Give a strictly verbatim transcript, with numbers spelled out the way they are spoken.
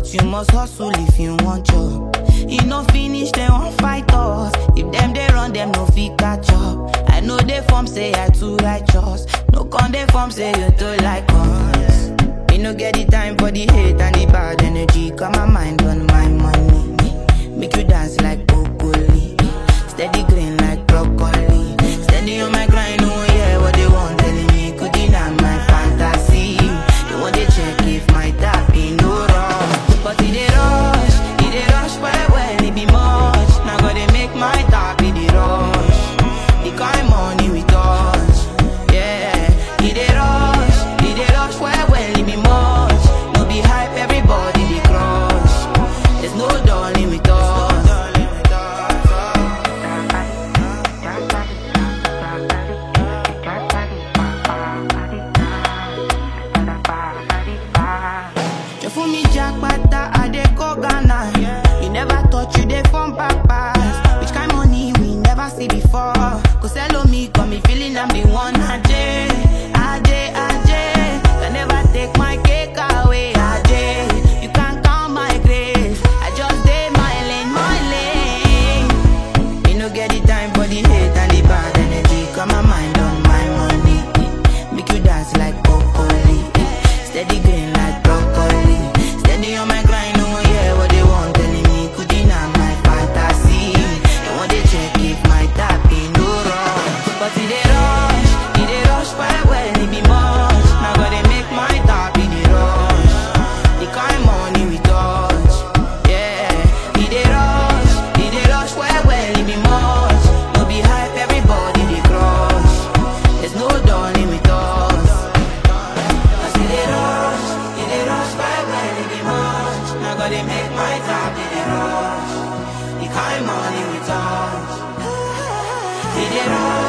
But you must hustle if you want job. You no finish, they won't fight us. If them they run, them no fit catch up. I know they form say I too righteous. No con they form say you too like us. Me no get the time for the hate and the bad energy. Got my mind on my money. Make you dance like broccoli. Steady green like broccoli. Steady on my grind, oh yeah, what they want telling me. Could deny my fantasy. They want to check if my tap be no wrong. But it they rush, it they rush well, well, it be much. Now gotta make my tap be the rush. The kind money we touch, yeah. It they rush, it they rush well, well, it be much. No be hype, everybody they crush. There's no darling with us. You fool me jackpata, I dey go Ghana. You never thought you dey from papas. Which kind money we never see before? Cause hello me, got me feeling I'm the one. Ajay, Ajay, Ajay. Can never take my cake away. Ajay, you can't count my grace. I just did my lane, my lane. Me no get the time for the hate and the bad energy. Got my mind on my money. Make you dance like broccoli. Steady green like broccoli. Steady on my grind, oh yeah, what they want telling me. Could deny my fantasy. They want to check if my tap be no wrong. But it they rush, it they rush well, well, it be much. Now gotta make my tap be the rush. The kind money we touch, yeah. It they rush, it they rush well, well, it be much. No be hype, everybody they crush. There's no darling with us. Cause it they rush, it they rush well, well, it be much. Now gotta make my tap be the rush. The kind money we touch, it they rush.